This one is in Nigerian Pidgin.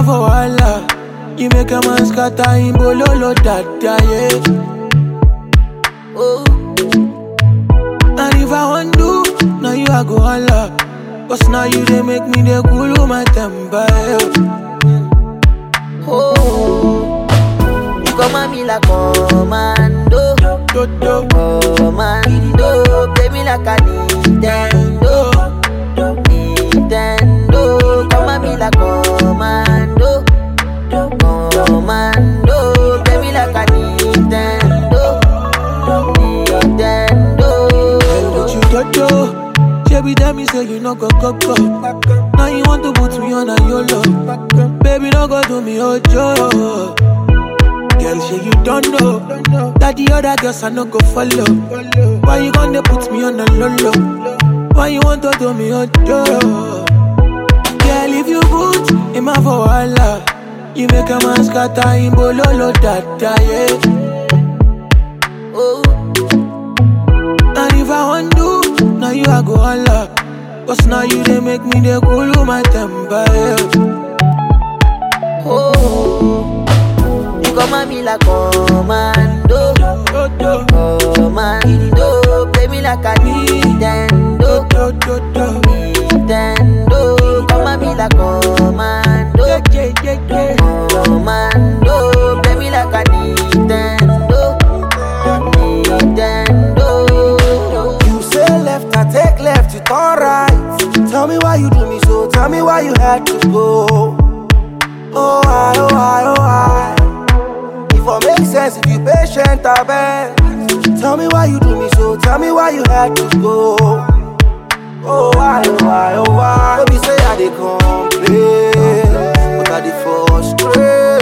for wahala. You make a man scatter him bololo dada, yeah. Oh. And if I want do, now you I go holla. Cause now you they make me the cool my temper, yeah. Oh, you come at me like commando, commando, play me like a Nintendo, Nintendo. Come at me like commando, commando, play me like a Nintendo, Nintendo. What you do? Baby, tell me say you no go go. Now you want to put me on a YOLO. Baby, no go do me ojo. Girl, say you don't know that the other girls I no go follow. Why you gonna put me on a lolo? Why you want to do me ojo? Girl, if you put him a for wahala, you make a man scatter him bololo dada, yeah. Oh. And if I want do, now you I go holla. Cause now you they make me the cool my temper, yeah. Oh, you come at me like commando, commando, play me like a Nintendo, Nintendo. Come at me like commando, commando, play me like a Nintendo, Nintendo. You say left, I take left, you turn right. Tell me why you do me so, tell me why you had to go. Oh, I. If it makes sense, if you patient, I bet. Tell me why you do me so, tell me why you had to go. Oh, I. Don't be say I dey complain, but I dey frustrate.